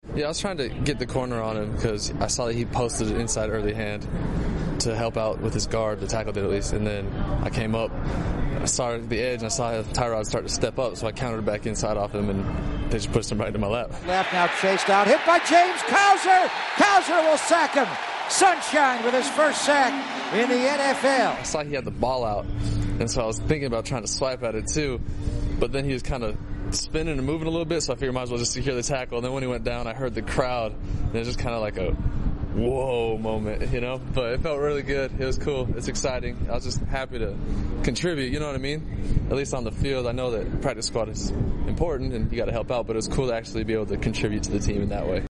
Yeah, I was trying to get the corner on him because I saw that he posted an inside early hand to help out with his guard, the tackle did at least, and then I came up, I saw the edge, and I saw Tyrod start to step up, so I countered back inside off him, and they just pushed him right into my lap. Left now chased out, hit by James Cowser. Cowser will sack him. Sunshine with his first sack in the NFL. I saw he had the ball out, and so I was thinking about trying to swipe at it too, but then he was kind of spinning and moving a little bit, so I figured I might as well just secure the tackle. And then when he went down, I heard the crowd, and it was just kind of like a whoa moment, you know? But it felt really good. It was cool. It's exciting. I was just happy to contribute, you know what I mean? At least on the field. I know that practice squad is important and you got to help out, but it was cool to actually be able to contribute to the team in that way.